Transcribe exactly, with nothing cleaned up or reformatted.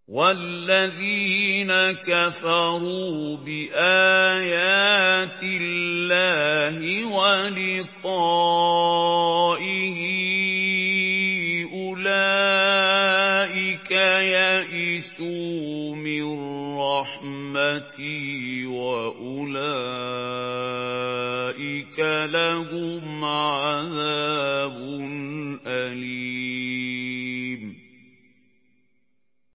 وَالَّذِينَ كَفَرُوا بِآيَاتِ اللَّهِ وَلِقَائِهِ أُولَٰئِكَ يَئِسُوا مِن رَّحْمَتِي وَأُولَٰئِكَ لَهُمْ عَذَابٌ أَلِيمٌ